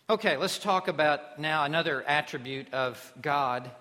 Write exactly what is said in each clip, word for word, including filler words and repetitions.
Okay, let's talk about now another attribute of God.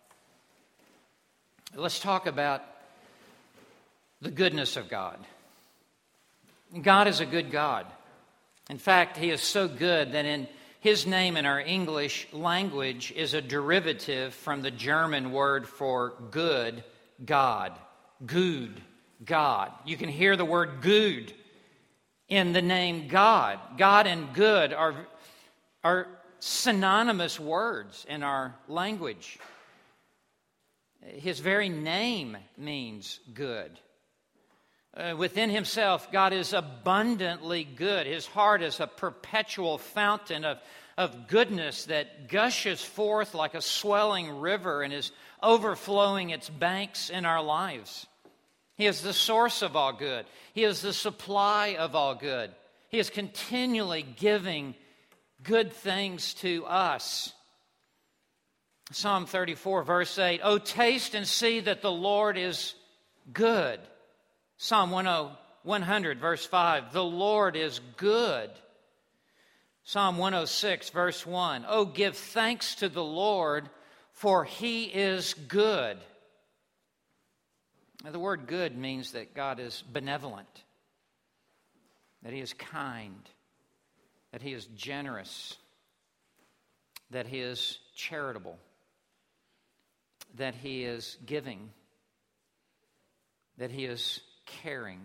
Let's talk about the goodness of God. God is a good God. In fact, He is so good that in His name in our English language is a derivative from the German word for good, God. Good, God. You can hear the word good in the name God. God and good are, are synonymous words in our language. His very name means good. Uh, within Himself, God is abundantly good. His heart is a perpetual fountain of, of goodness that gushes forth like a swelling river and is overflowing its banks in our lives. He is the source of all good. He is the supply of all good. He is continually giving good things to us. Psalm thirty-four, verse eight, "Oh, taste and see that the Lord is good." Psalm one hundred, verse five, "The Lord is good." Psalm one oh six, verse one, "Oh, give thanks to the Lord, for He is good." Now, the word good means that God is benevolent, that He is kind, that He is generous, that He is charitable, that He is giving, that He is caring.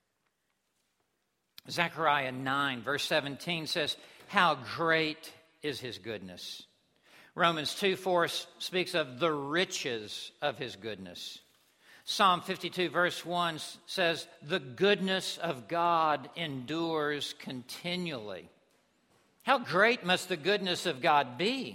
Zechariah nine, verse seventeen says, "How great is His goodness." Romans two four speaks of the riches of His goodness. Psalm fifty-two, verse one says, "The goodness of God endures continually." How great must the goodness of God be?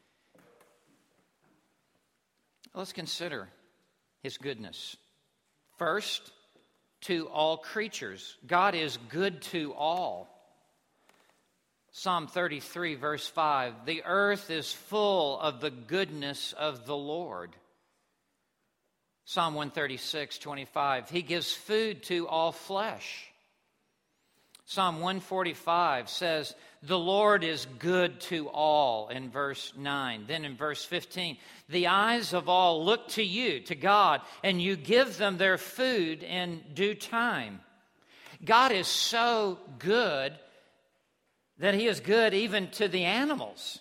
Let's consider His goodness. First, to all creatures. God is good to all. Psalm thirty-three, verse five, "The earth is full of the goodness of the Lord." Psalm one thirty-six, twenty-five, "He gives food to all flesh." Psalm one forty-five says, "The Lord is good to all," in verse nine. Then in verse fifteen, "The eyes of all look to you," to God, "and you give them their food in due time." God is so good that He is good even to the animals.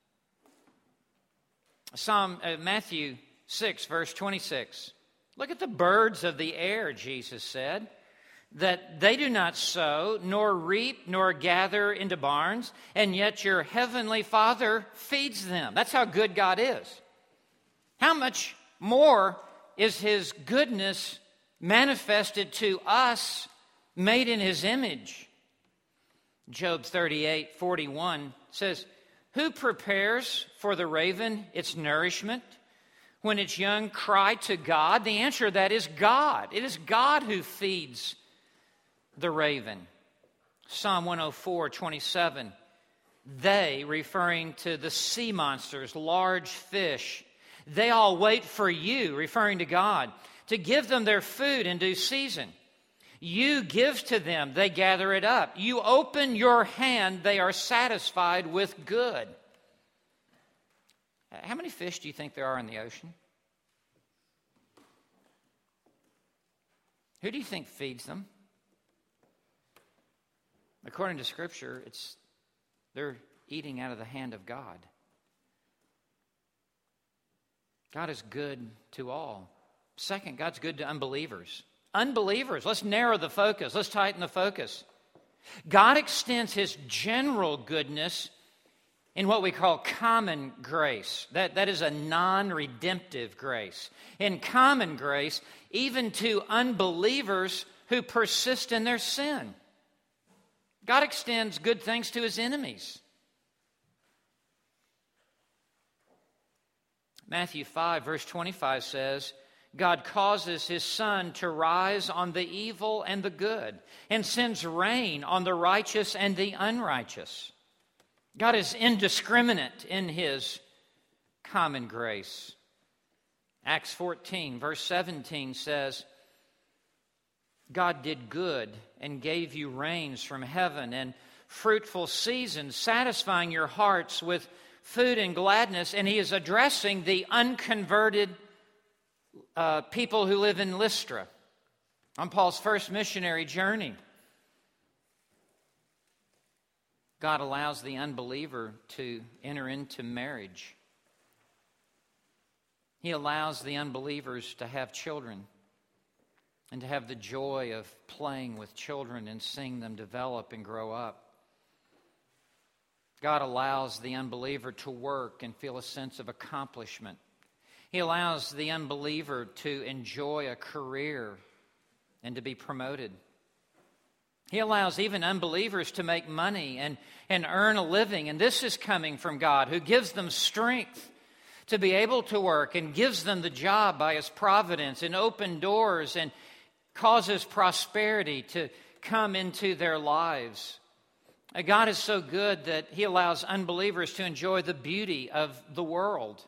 Psalm uh, Matthew six, verse twenty-six. "Look at the birds of the air," Jesus said, "that they do not sow, nor reap, nor gather into barns, and yet your heavenly Father feeds them." That's how good God is. How much more is His goodness manifested to us, made in His image? Job thirty-eight, forty-one says, "Who prepares for the raven its nourishment when its young cry to God?" The answer to that is God. It is God who feeds the raven. Psalm one oh four, twenty-seven, "They," referring to the sea monsters, large fish, "they all wait for you," referring to God, "to give them their food in due season. You give to them, they gather it up. You open your hand, they are satisfied with good." How many fish do you think there are in the ocean? Who do you think feeds them? According to Scripture, it's they're eating out of the hand of God. God is good to all. Second, God's good to unbelievers. Unbelievers, let's narrow the focus. Let's tighten the focus. God extends His general goodness in what we call common grace. That, that is a non-redemptive grace. In common grace, even to unbelievers who persist in their sin. God extends good things to His enemies. Matthew five, verse twenty-five says, "God causes His sun to rise on the evil and the good, and sends rain on the righteous and the unrighteous." God is indiscriminate in His common grace. Acts fourteen, verse seventeen says, "God did good and gave you rains from heaven and fruitful seasons, satisfying your hearts with food and gladness. And he is addressing the unconverted uh, people who live in Lystra on Paul's first missionary journey. God allows the unbeliever to enter into marriage. He allows the unbelievers to have children and to have the joy of playing with children and seeing them develop and grow up. God allows the unbeliever to work and feel a sense of accomplishment. He allows the unbeliever to enjoy a career and to be promoted. He allows even unbelievers to make money and, and earn a living. And this is coming from God, who gives them strength to be able to work and gives them the job by His providence and open doors and causes prosperity to come into their lives. God is so good that He allows unbelievers to enjoy the beauty of the world.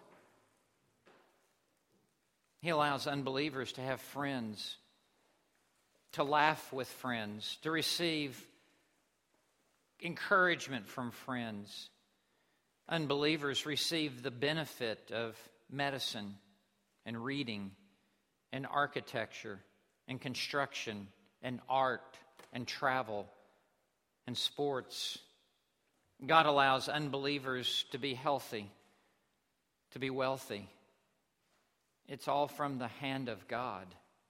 He allows unbelievers to have friends, to laugh with friends, to receive encouragement from friends. Unbelievers receive the benefit of medicine and reading and architecture and construction and art and travel and sports. God allows unbelievers to be healthy, to be wealthy. It's all from the hand of God.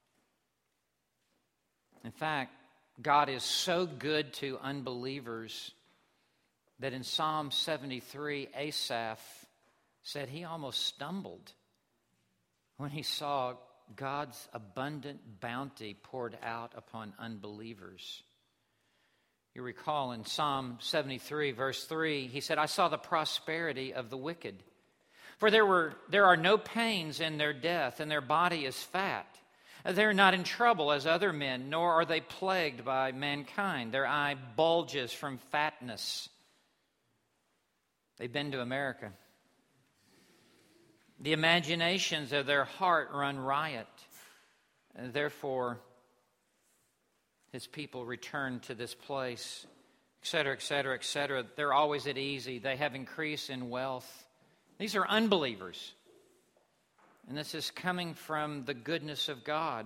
In fact, God is so good to unbelievers that in Psalm seventy-three, Asaph said he almost stumbled when he saw God's abundant bounty poured out upon unbelievers. You recall in Psalm seventy-three, verse three, he said, I saw the prosperity of the wicked. For there were there are no pains in their death, and their body is fat. They are not in trouble as other men, nor are they plagued by mankind. Their eye bulges from fatness. They've been to America. The imaginations of their heart run riot. And therefore, His people return to this place, et cetera, et cetera, et cetera. They're always at ease. They have increase in wealth. These are unbelievers. And this is coming from the goodness of God.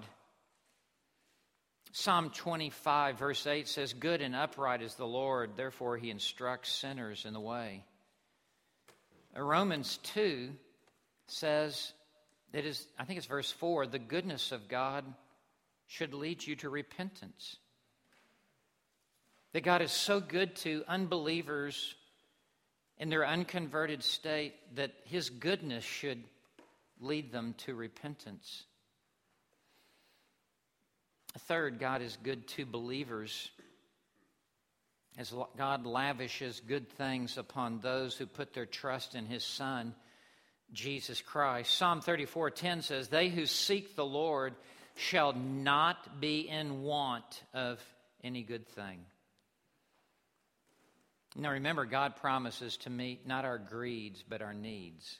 Psalm twenty-five, verse eight says, Good and upright is the Lord, therefore He instructs sinners in the way. Romans two says, it is, I think it's verse four, the goodness of God should lead you to repentance. That God is so good to unbelievers in their unconverted state that His goodness should lead them to repentance. Third, God is good to believers as God lavishes good things upon those who put their trust in His Son, Jesus Christ. Psalm thirty-four ten says, They who seek the Lord shall not be in want of any good thing. Now remember, God promises to meet not our greeds, but our needs.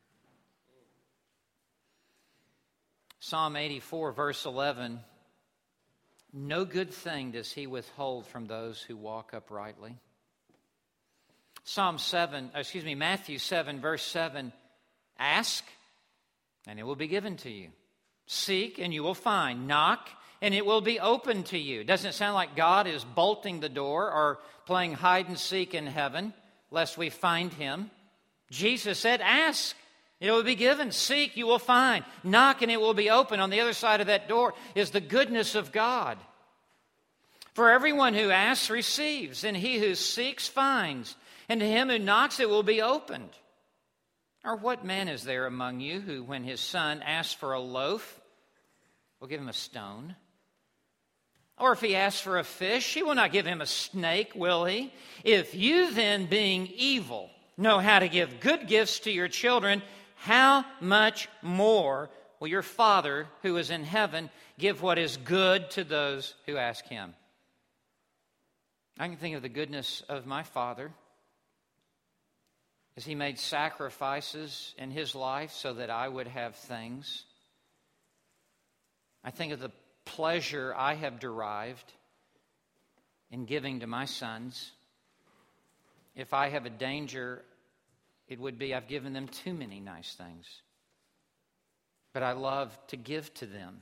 Psalm eighty-four, verse eleven, No good thing does He withhold from those who walk uprightly. Psalm seven, excuse me, Matthew seven, verse seven, Ask, and it will be given to you. Seek, and you will find. Knock, and it will be open to you. Doesn't it sound like God is bolting the door or playing hide and seek in heaven, lest we find Him? Jesus said, Ask, it will be given. Seek, you will find. Knock, and it will be open. On the other side of that door is the goodness of God. For everyone who asks receives, and he who seeks finds, and to him who knocks it will be opened. Or what man is there among you who, when his son asks for a loaf, will give him a stone? Or if he asks for a fish, he will not give him a snake, will he? If you then, being evil, know how to give good gifts to your children, how much more will your Father who is in heaven give what is good to those who ask Him? I can think of the goodness of my Father as He made sacrifices in His life so that I would have things. I think of the pleasure I have derived in giving to my sons If I have a danger, it would be I've given them too many nice things. But I love to give to them.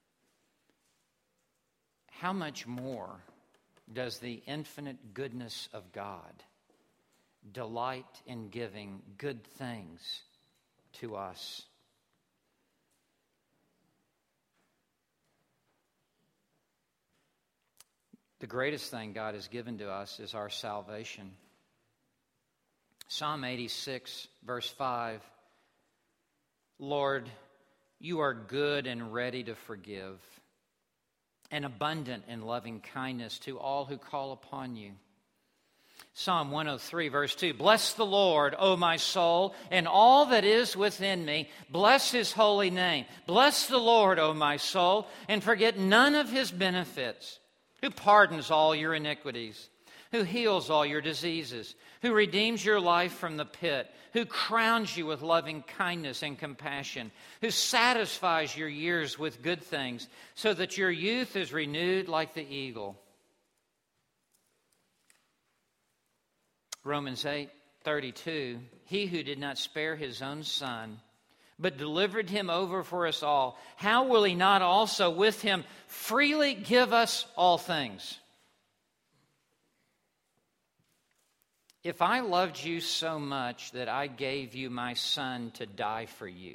How much more does the infinite goodness of God delight in giving good things to us? The greatest thing God has given to us is our salvation. Psalm eighty-six, verse five, Lord, you are good and ready to forgive, and abundant in loving kindness to all who call upon you. Psalm one oh three, verse two, bless the Lord, O my soul, and all that is within me. Bless his holy name. Bless the Lord, O my soul, and forget none of his benefits, who pardons all your iniquities, who heals all your diseases, who redeems your life from the pit, who crowns you with loving kindness and compassion, who satisfies your years with good things, so that your youth is renewed like the eagle. Romans eight thirty-two, he who did not spare his own son, but delivered him over for us all, how will he not also with him freely give us all things? If I loved you so much that I gave you my son to die for you,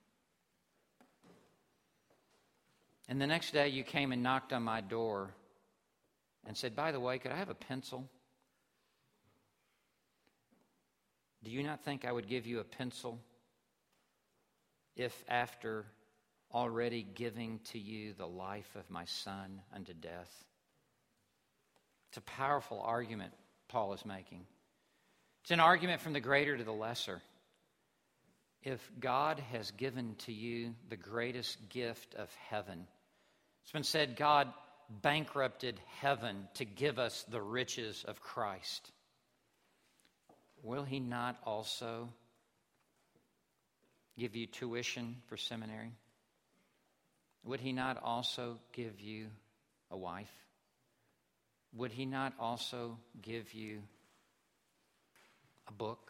and the next day you came and knocked on my door and said, by the way, could I have a pencil? Do you not think I would give you a pencil if after already giving to you the life of my son unto death? It's a powerful argument Paul is making. It's an argument from the greater to the lesser. If God has given to you the greatest gift of heaven, it's been said God bankrupted heaven to give us the riches of Christ. Will he not also give you tuition for seminary? Would he not also give you a wife? Would he not also give you a book?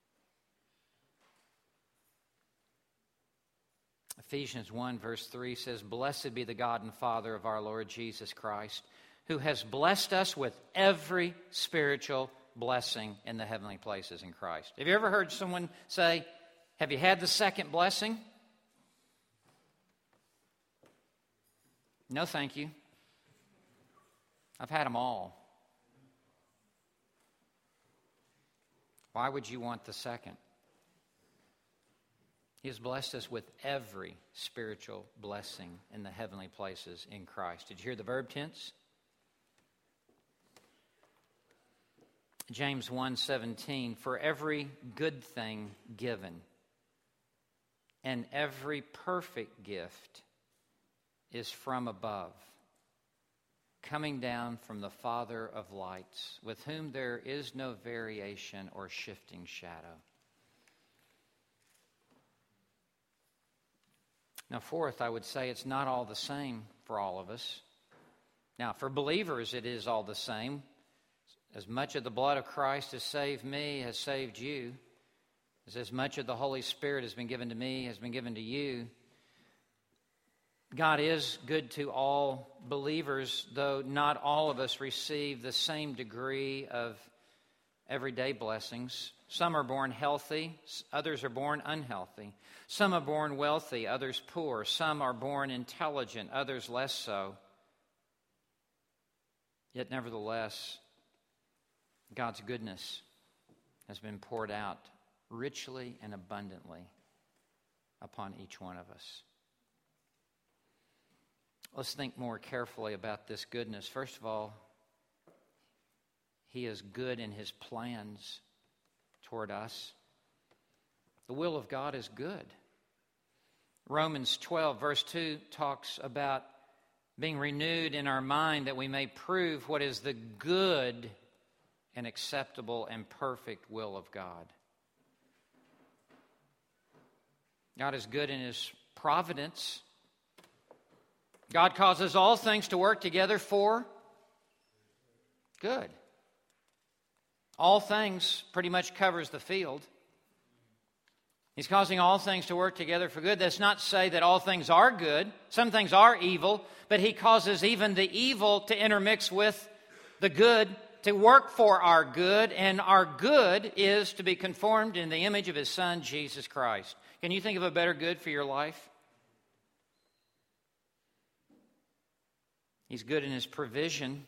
Ephesians one verse three says, blessed be the God and Father of our Lord Jesus Christ, who has blessed us with every spiritual blessing in the heavenly places in Christ. Have you ever heard someone say, have you had the second blessing? No, thank you. I've had them all. Why would you want the second? He has blessed us with every spiritual blessing in the heavenly places in Christ. Did you hear the verb tense? James one seventeen, for every good thing given and every perfect gift is from above, coming down from the Father of lights, with whom there is no variation or shifting shadow. Now, fourth, I would say it's not all the same for all of us. Now, for believers, it is all the same. As much of the blood of Christ has saved me, has saved you. As, as much of the Holy Spirit has been given to me, has been given to you. God is good to all believers, though not all of us receive the same degree of everyday blessings. Some are born healthy, others are born unhealthy. Some are born wealthy, others poor. Some are born intelligent, others less so. Yet nevertheless, God's goodness has been poured out richly and abundantly upon each one of us. Let's think more carefully about this goodness. First of all, He is good in His plans toward us. The will of God is good. Romans twelve, verse two, talks about being renewed in our mind that we may prove what is the good and acceptable and perfect will of God. God is good in His providence. God causes all things to work together for good. All things pretty much covers the field. He's causing all things to work together for good. That's not to say that all things are good. Some things are evil, but he causes even the evil to intermix with the good, to work for our good, and our good is to be conformed in the image of his Son, Jesus Christ. Can you think of a better good for your life? He's good in his provision.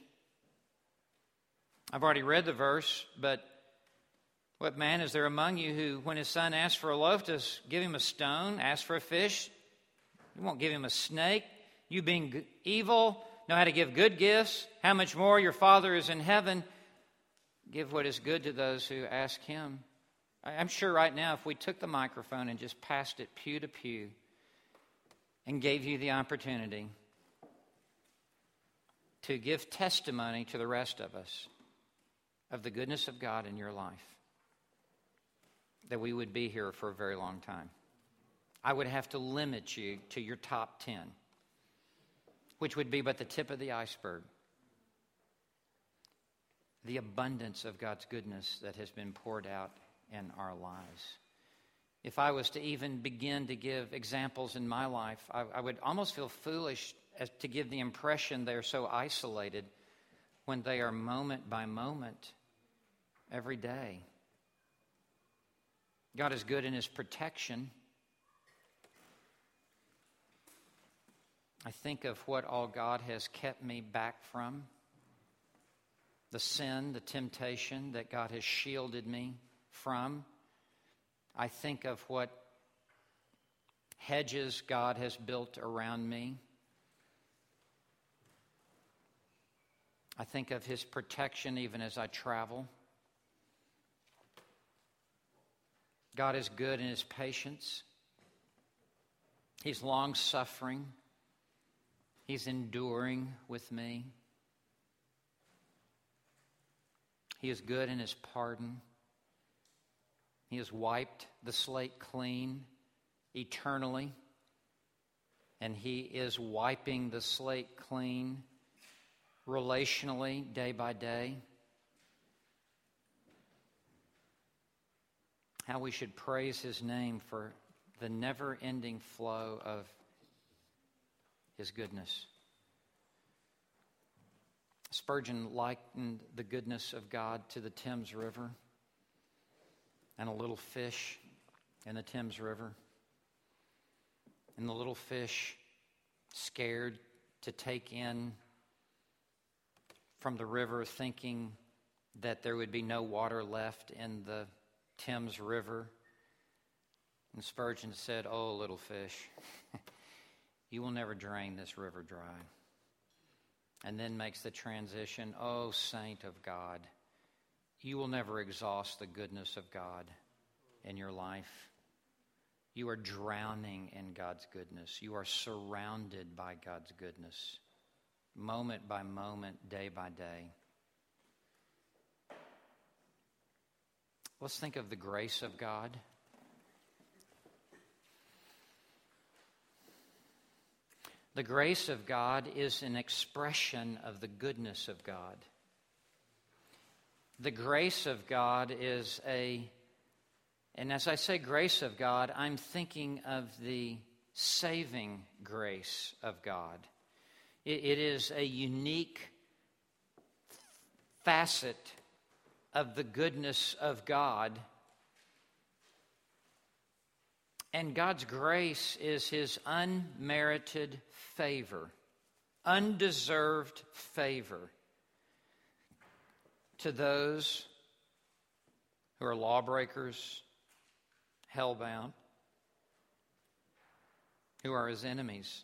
I've already read the verse, but what man is there among you who, when his son asks for a loaf, does give him a stone, asks for a fish? You won't give him a snake. You being evil, know how to give good gifts. How much more your Father is in heaven, give what is good to those who ask him. I'm sure right now if we took the microphone and just passed it pew to pew and gave you the opportunity to give testimony to the rest of us of the goodness of God in your life, that we would be here for a very long time. I would have to limit you to your top ten, which would be but the tip of the iceberg. The abundance of God's goodness that has been poured out in our lives. If I was to even begin to give examples in my life, I, I would almost feel foolish as to give the impression they're so isolated when they are moment by moment, every day. God is good in his protection. I think of what all God has kept me back from. The sin, the temptation that God has shielded me from. I think of what hedges God has built around me. I think of his protection even as I travel. God is good in his patience. He's long-suffering. He's enduring with me. He is good in his pardon. He has wiped the slate clean eternally. And he is wiping the slate clean relationally day by day. How we should praise his name for the never-ending flow of his goodness. Spurgeon likened the goodness of God to the Thames River and a little fish in the Thames River. And the little fish, scared to take in from the river, thinking that there would be no water left in the Thames River. And Spurgeon said, "Oh, little fish, you will never drain this river dry." And then makes the transition, "Oh, saint of God, you will never exhaust the goodness of God in your life. You are drowning in God's goodness. You are surrounded by God's goodness, moment by moment, day by day." Let's think of the grace of God. The grace of God is an expression of the goodness of God. The grace of God is a, and as I say grace of God, I'm thinking of the saving grace of God. It, it is a unique facet of the goodness of God. And God's grace is his unmerited favor, undeserved favor to those who are lawbreakers, hellbound, who are his enemies.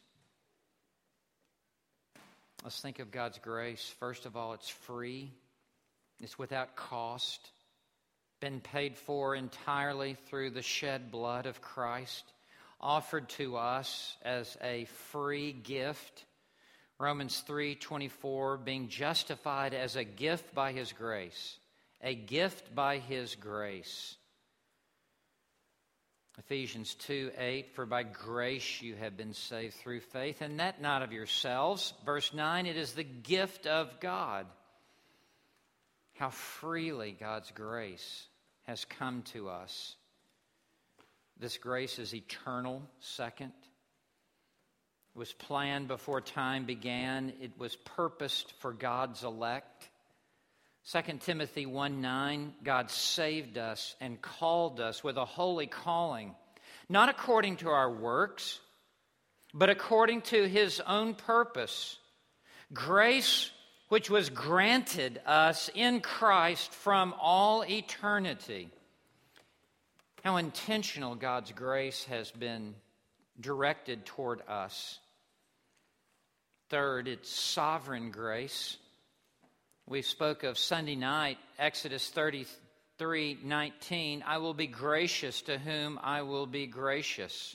Let's think of God's grace. First of all, it's free. It's without cost. Been paid for entirely through the shed blood of Christ, offered to us as a free gift. Romans three twenty-four, being justified as a gift by his grace. A gift by his grace. Ephesians two eight, for by grace you have been saved through faith, and that not of yourselves. Verse nine, it is the gift of God. how freely God's grace has come to us. This grace is eternal, second. It was planned before time began. It was purposed for God's elect. Second Timothy one nine, God saved us and called us with a holy calling, not according to our works, but according to His own purpose. Grace which was granted us in Christ from all eternity. How intentional God's grace has been directed toward us. Third, it's sovereign grace. We spoke of Sunday night, Exodus thirty-three nineteen. I will be gracious to whom I will be gracious.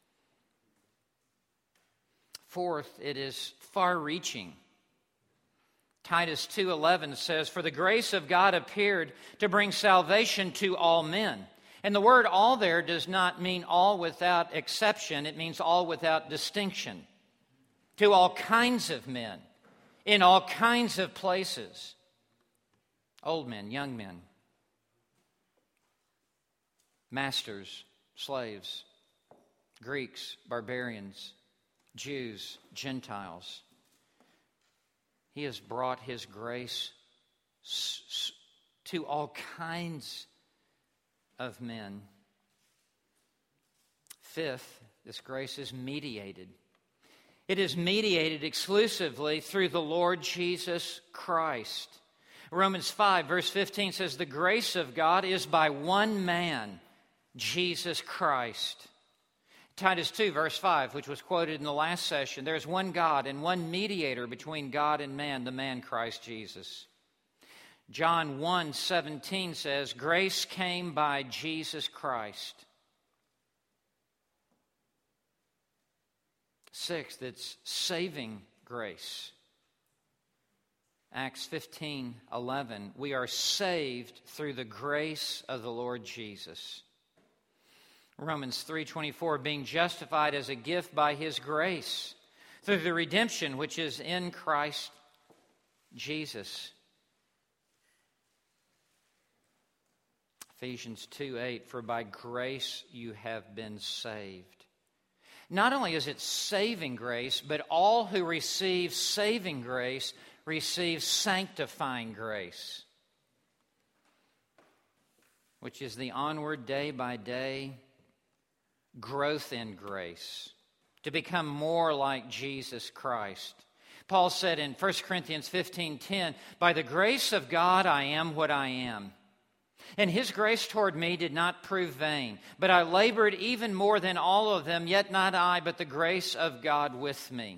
Fourth, it is far-reaching. Titus two eleven says, for the grace of God appeared to bring salvation to all men. And the word all there does not mean all without exception. It means all without distinction. To all kinds of men, in all kinds of places. Old men, young men, masters, slaves, Greeks, barbarians, Jews, Gentiles. He has brought His grace to all kinds of men. Fifth, this grace is mediated. It is mediated exclusively through the Lord Jesus Christ. Romans five, verse fifteen says, the grace of God is by one man, Jesus Christ. Titus two, verse five, which was quoted in the last session, there is one God and one mediator between God and man, the man Christ Jesus. John one seventeen says, grace came by Jesus Christ. Sixth, it's saving grace. Acts fifteen eleven, we are saved through the grace of the Lord Jesus. Romans three twenty-four, being justified as a gift by His grace through the redemption which is in Christ Jesus. Ephesians two eight, for by grace you have been saved. Not only is it saving grace, but all who receive saving grace receive sanctifying grace, which is the onward day by day growth in grace to become more like Jesus Christ. Paul said in First Corinthians fifteen ten, by the grace of God I am what I am. And His grace toward me did not prove vain, but I labored even more than all of them, yet not I, but the grace of God with me.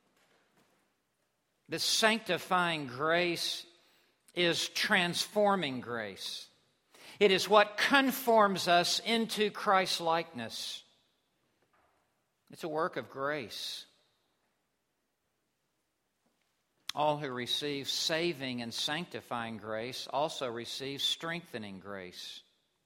The sanctifying grace is transforming grace. It is what conforms us into Christ's likeness. It's a work of grace. All who receive saving and sanctifying grace also receive strengthening grace.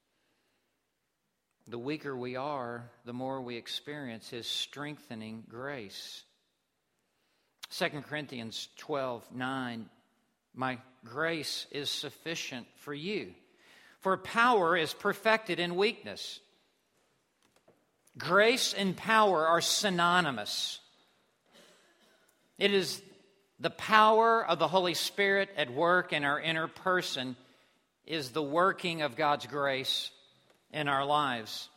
The weaker we are, the more we experience His strengthening grace. Second Corinthians twelve nine, my grace is sufficient for you, for power is perfected in weakness. Grace and power are synonymous. It is the power of the Holy Spirit at work in our inner person is the working of God's grace in our lives.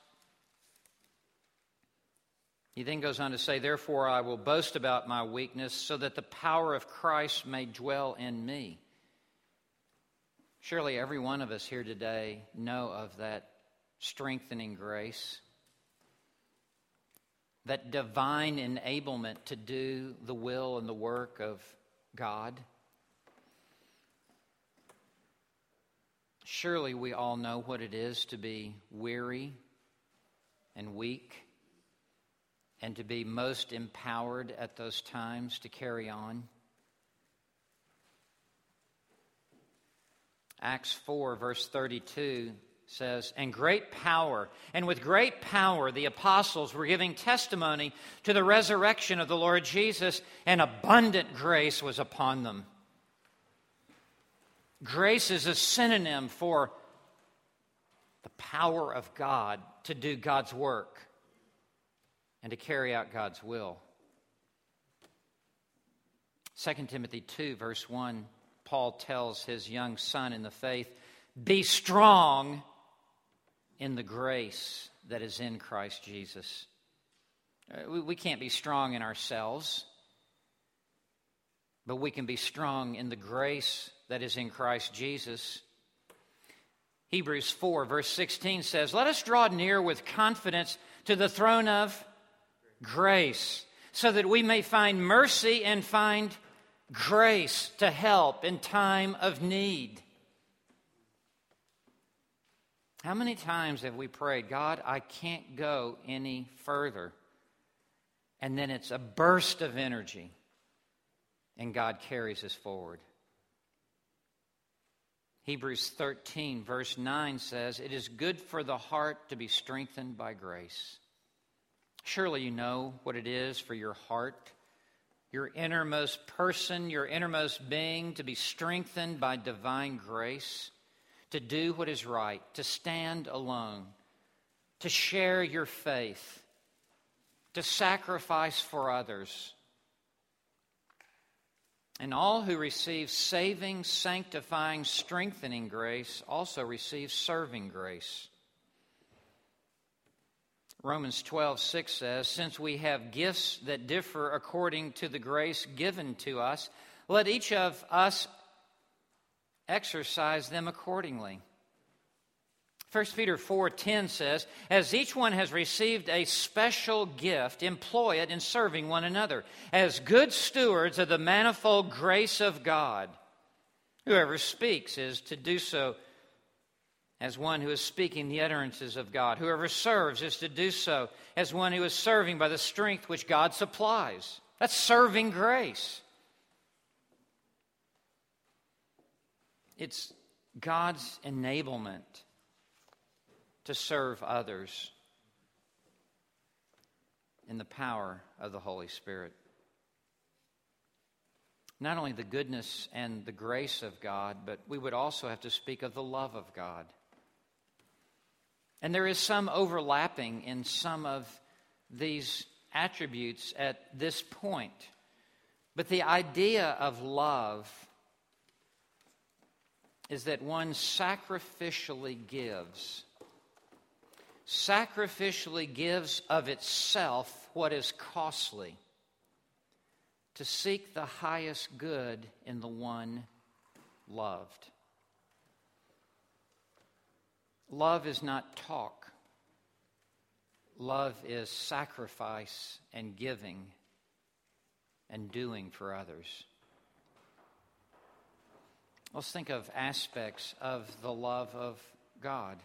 He then goes on to say, therefore I will boast about my weakness so that the power of Christ may dwell in me. Surely every one of us here today know of that strengthening grace, that divine enablement to do the will and the work of God. Surely we all know what it is to be weary and weak and to be most empowered at those times to carry on. Acts four, verse thirty-two says, and great power, and with great power the apostles were giving testimony to the resurrection of the Lord Jesus, and abundant grace was upon them. Grace is a synonym for the power of God to do God's work and to carry out God's will. Second Timothy two, verse one, Paul tells his young son in the faith, "Be strong in the grace that is in Christ Jesus." We, we can't be strong in ourselves, but we can be strong in the grace that is in Christ Jesus. Hebrews four, verse sixteen says, "Let us draw near with confidence to the throne of grace, so that we may find mercy and find grace to help in time of need." How many times have we prayed, "God, I can't go any further"? And then it's a burst of energy, and God carries us forward. Hebrews thirteen, verse nine says, "It is good for the heart to be strengthened by grace." Surely you know what it is for your heart, your innermost person, your innermost being, to be strengthened by divine grace, to do what is right, to stand alone, to share your faith, to sacrifice for others. And all who receive saving, sanctifying, strengthening grace also receive serving grace. Romans twelve, six says, "Since we have gifts that differ according to the grace given to us, let each of us exercise them accordingly." First Peter four ten says, "As each one has received a special gift, employ it in serving one another, as good stewards of the manifold grace of God. Whoever speaks is to do so as one who is speaking the utterances of God. Whoever serves is to do so as one who is serving by the strength which God supplies." That's serving grace. It's God's enablement to serve others in the power of the Holy Spirit. Not only the goodness and the grace of God, but we would also have to speak of the love of God. And there is some overlapping in some of these attributes at this point. But the idea of love is that one sacrificially gives. Sacrificially gives of itself what is costly, to seek the highest good in the one loved. Love is not talk. Love is sacrifice and giving and doing for others. Let's think of aspects of the love of God.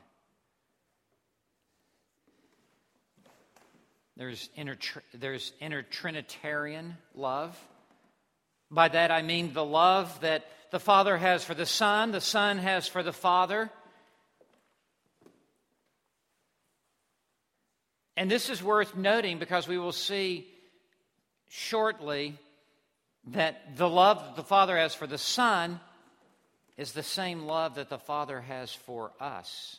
There's inter, there's intertrinitarian love. By that I mean the love that the Father has for the Son, the Son has for the Father. And this is worth noting because we will see shortly that the love that the Father has for the Son is the same love that the Father has for us.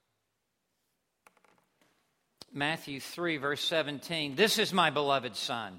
Matthew three, verse seventeen, "This is my beloved Son."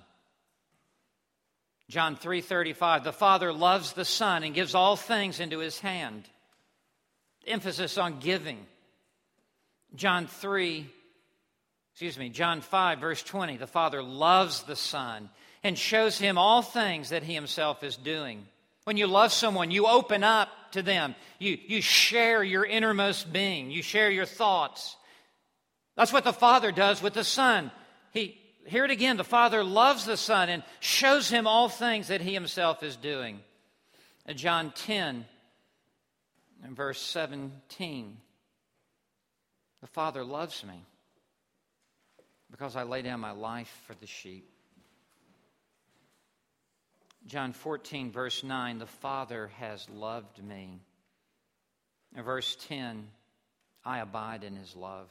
John three thirty-five, "The Father loves the Son and gives all things into His hand." Emphasis on giving. John three, excuse me, John five, verse twenty, "The Father loves the Son and shows Him all things that He Himself is doing." When you love someone, you open up to them. You, you share your innermost being. You share your thoughts. That's what the Father does with the Son. He, hear it again, the Father loves the Son and shows Him all things that He Himself is doing. John ten, and verse seventeen, "The Father loves me because I lay down my life for the sheep." John fourteen, verse nine, "The Father has loved me." And verse ten, "I abide in His love."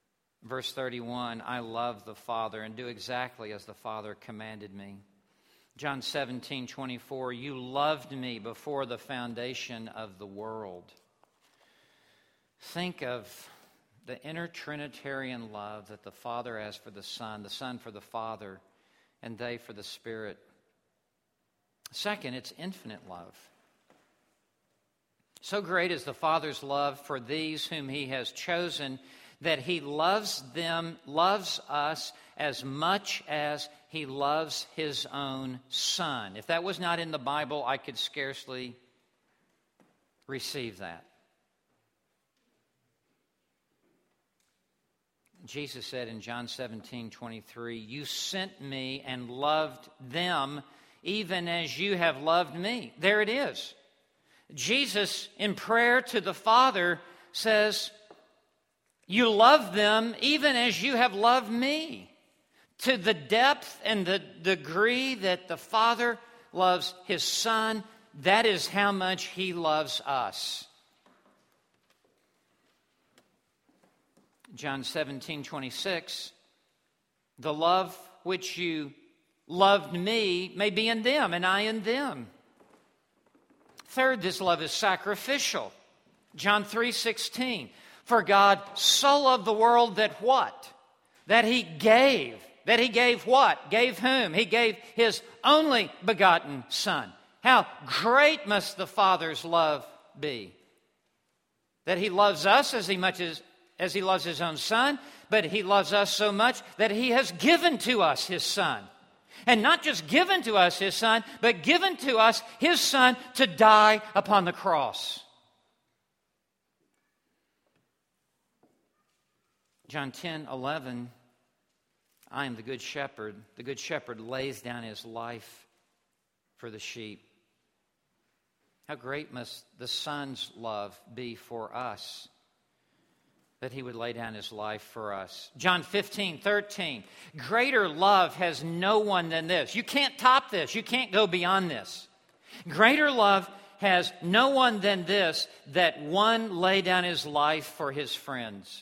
Verse thirty-one, "I love the Father and do exactly as the Father commanded me." John seventeen twenty-four, you loved me before the foundation of the world. Think of the inner Trinitarian love that the Father has for the Son, the Son for the Father, and they for the Spirit. Second, it's infinite love. So great is the Father's love for these whom He has chosen that He loves them, loves us as much as He loves His own Son. If that was not in the Bible, I could scarcely receive that. Jesus said in John seventeen twenty-three, you sent me and loved them even as you have loved me. There it is. Jesus, in prayer to the Father, says, you love them even as you have loved me. To the depth and the degree that the Father loves His Son, that is how much He loves us. John seventeen twenty-six, the love which you loved me may be in them, and I in them. Third, this love is sacrificial. John three sixteen, for God so loved the world that what? That He gave. That He gave what? Gave whom? He gave His only begotten Son. How great must the Father's love be? That He loves us as much as, as He loves His own Son, but He loves us so much that He has given to us His Son. And not just given to us His Son, but given to us His Son to die upon the cross. John ten eleven, I am the good shepherd. The good shepherd lays down his life for the sheep. How great must the Son's love be for us, that He would lay down His life for us. John fifteen thirteen, greater love has no one than this. You can't top this. You can't go beyond this. Greater love has no one than this, that one lay down his life for his friends.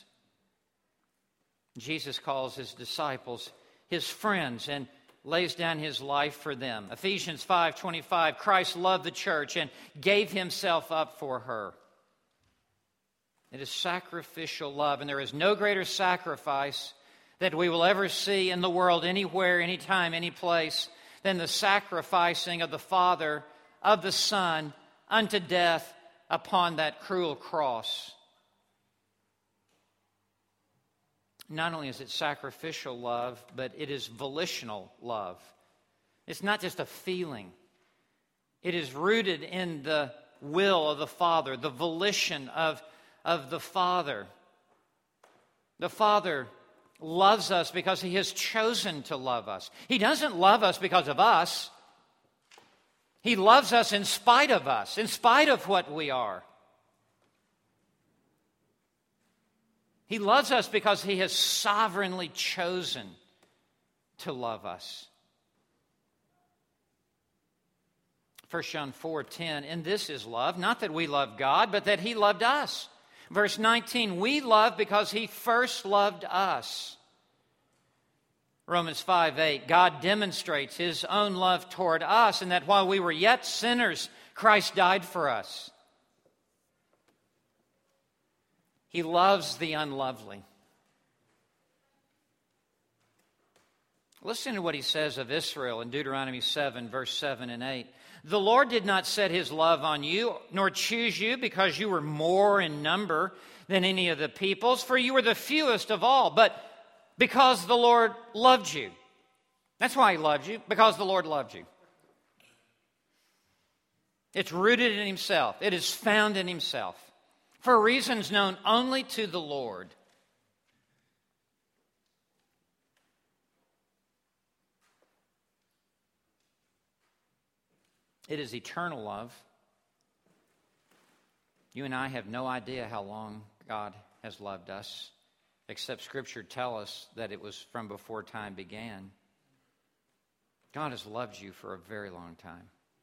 Jesus calls His disciples His friends and lays down His life for them. Ephesians five twenty-five, Christ loved the church and gave Himself up for her. It is sacrificial love, and there is no greater sacrifice that we will ever see in the world, anywhere, anytime, any place, than the sacrificing of the Father, of the Son, unto death upon that cruel cross. Not only is it sacrificial love, but it is volitional love. It's not just a feeling. It is rooted in the will of the Father, the volition of, of the Father. The Father loves us because He has chosen to love us. He doesn't love us because of us. He loves us in spite of us, in spite of what we are. He loves us because He has sovereignly chosen to love us. First John four ten, and this is love, not that we love God, but that He loved us. Verse nineteen, we love because He first loved us. Romans five eight, God demonstrates His own love toward us, and that while we were yet sinners, Christ died for us. He loves the unlovely. Listen to what He says of Israel in Deuteronomy seven, verse seven and eight. The Lord did not set His love on you, nor choose you because you were more in number than any of the peoples, for you were the fewest of all, but because the Lord loved you. That's why He loved you, because the Lord loved you. It's rooted in Himself. It is found in Himself, for reasons known only to the Lord. It is eternal love. You and I have no idea how long God has loved us, except Scripture tells us that it was from before time began. God has loved you for a very long time.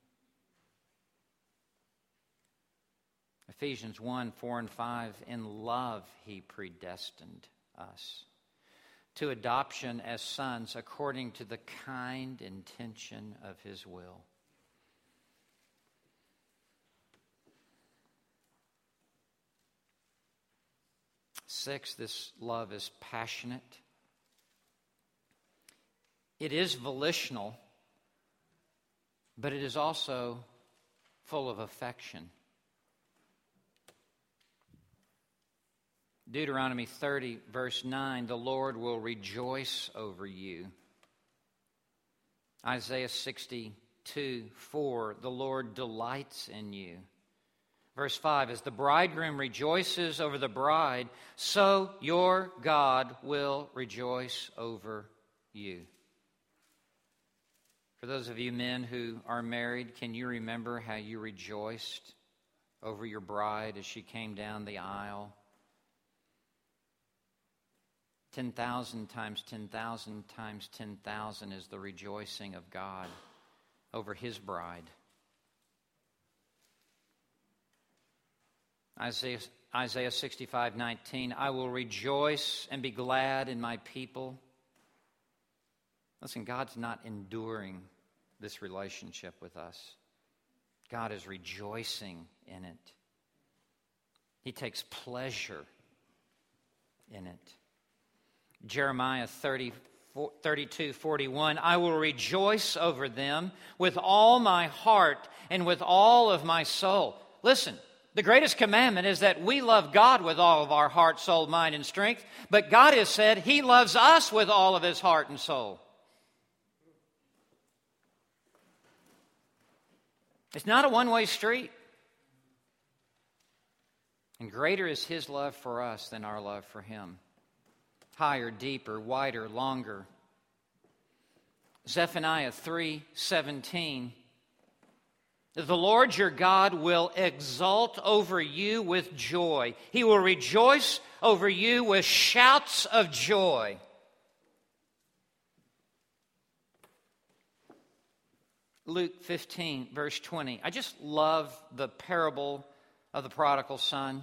Ephesians one, four and five, in love He predestined us to adoption as sons according to the kind intention of His will. Six, this love is passionate. It is volitional, but it is also full of affection. Deuteronomy thirty, verse nine, the Lord will rejoice over you. Isaiah sixty-two, four, the Lord delights in you. Verse five, as the bridegroom rejoices over the bride, so your God will rejoice over you. For those of you men who are married, can you remember how you rejoiced over your bride as she came down the aisle? ten thousand times ten thousand times ten thousand is the rejoicing of God over His bride. Isaiah, Isaiah sixty-five nineteen, I will rejoice and be glad in my people. Listen, God's not enduring this relationship with us. God is rejoicing in it. He takes pleasure in it. Jeremiah thirty, thirty-two forty-one, I will rejoice over them with all my heart and with all of my soul. Listen, the greatest commandment is that we love God with all of our heart, soul, mind, and strength. But God has said He loves us with all of His heart and soul. It's not a one-way street. And greater is His love for us than our love for Him. Higher, deeper, wider, longer. Zephaniah three seventeen. The Lord your God will exult over you with joy. He will rejoice over you with shouts of joy. Luke fifteen, verse twenty. I just love the parable of the prodigal son.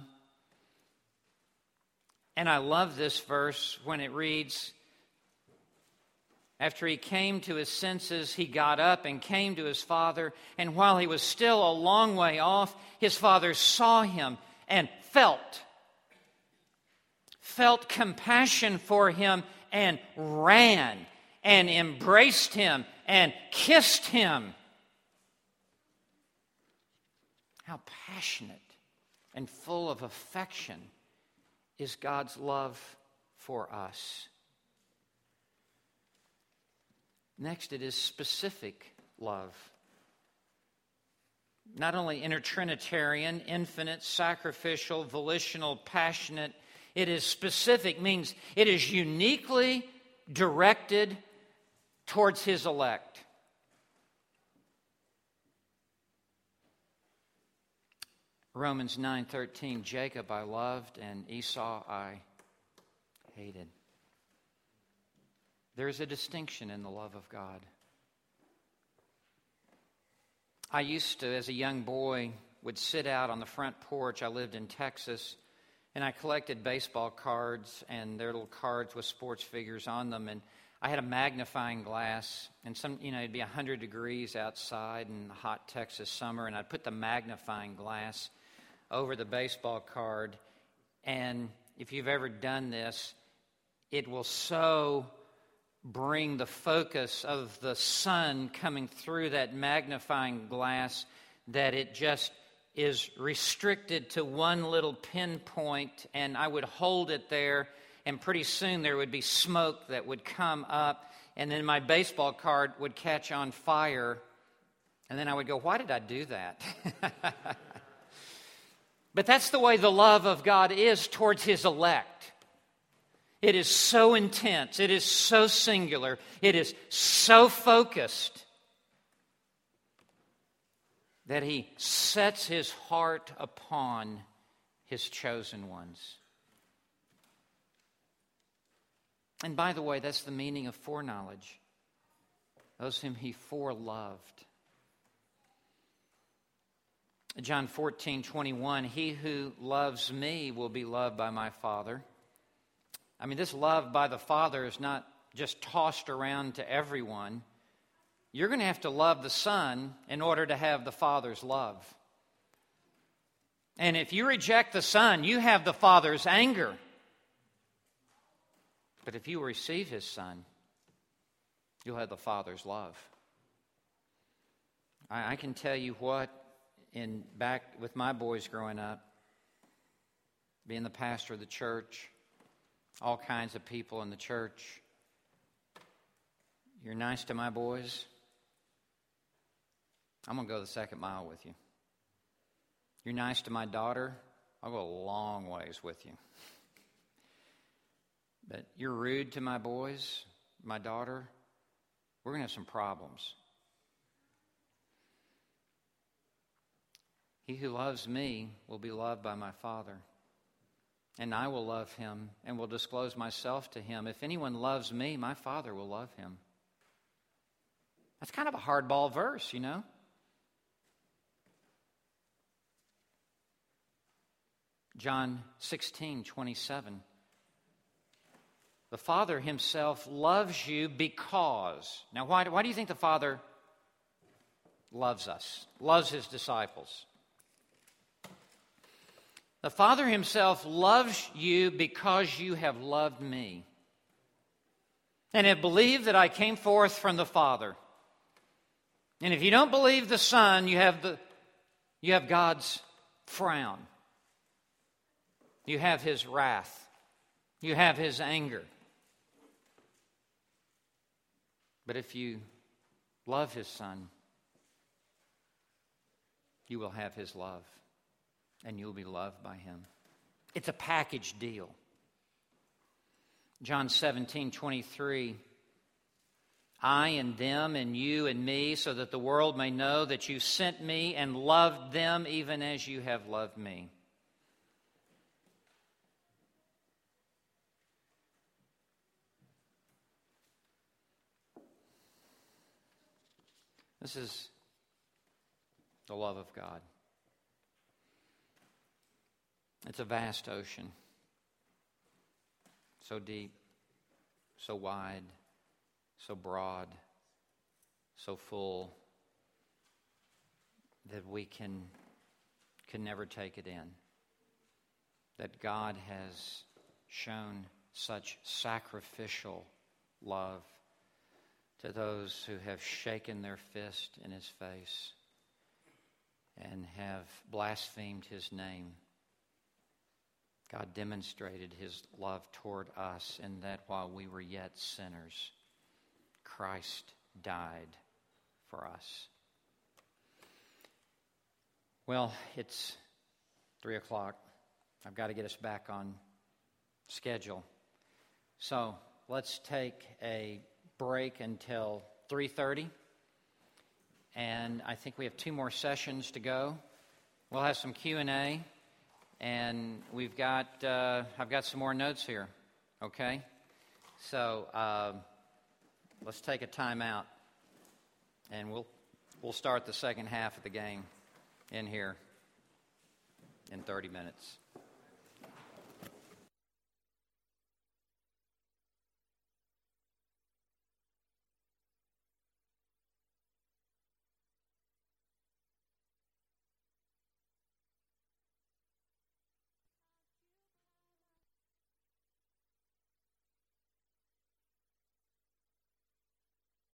And I love this verse when it reads, after he came to his senses, he got up and came to his father. And while he was still a long way off, his father saw him and felt, felt compassion for him and ran and embraced him and kissed him. How passionate and full of affection is God's love for us. Next, it is specific love. Not only intertrinitarian, infinite, sacrificial, volitional, passionate, it is specific, means it is uniquely directed towards His elect. Romans nine thirteen, Jacob I loved and Esau I hated. There is a distinction in the love of God. I used to, as a young boy, would sit out on the front porch. I lived in Texas, and I collected baseball cards, and their little cards with sports figures on them. And I had a magnifying glass, and some, you know, it'd be one hundred degrees outside in the hot Texas summer, and I'd put the magnifying glass over the baseball card. And if you've ever done this, it will so bring the focus of the sun coming through that magnifying glass that it just is restricted to one little pinpoint, and I would hold it there, and pretty soon there would be smoke that would come up, and then my baseball card would catch on fire, and then I would go, why did I do that? But that's the way the love of God is towards His elect. It is so intense. It is so singular. It is so focused that He sets His heart upon His chosen ones. And by the way, that's the meaning of foreknowledge. Those whom He foreloved. John fourteen twenty-one, he who loves me will be loved by my Father. I mean, this love by the Father is not just tossed around to everyone. You're going to have to love the Son in order to have the Father's love. And if you reject the Son, you have the Father's anger. But if you receive His Son, you'll have the Father's love. I, I can tell you what, in back with my boys growing up, being the pastor of the church, all kinds of people in the church, you're nice to my boys, I'm going to go the second mile with you. You're nice to my daughter, I'll go a long ways with you. But you're rude to my boys, my daughter, we're going to have some problems. He who loves me will be loved by my Father, and I will love him and will disclose myself to him. If anyone loves me, my Father will love him. That's kind of a hardball verse, you know. John sixteen twenty-seven. The Father himself loves you because. Now, why, why do you think the Father loves us, loves his disciples? The Father himself loves you because you have loved me and have believed that I came forth from the Father. And if you don't believe the Son, you have the you have God's frown. You have his wrath. You have his anger. But if you love his Son, you will have his love, and you'll be loved by him. It's a package deal. John seventeen twenty-three. I and them and you and me, so that the world may know that you sent me and loved them even as you have loved me. This is the love of God. It's a vast ocean, so deep, so wide, so broad, so full, that we can, can never take it in. That God has shown such sacrificial love to those who have shaken their fist in his face and have blasphemed his name. God demonstrated his love toward us in that while we were yet sinners, Christ died for us. Well, it's three o'clock. I've got to get us back on schedule. So let's take a break until three thirty. And I think we have two more sessions to go. We'll have some Q and A. And we've got, uh, I've got some more notes here, okay? So uh, let's take a time out, and we'll we'll start the second half of the game in here in thirty minutes.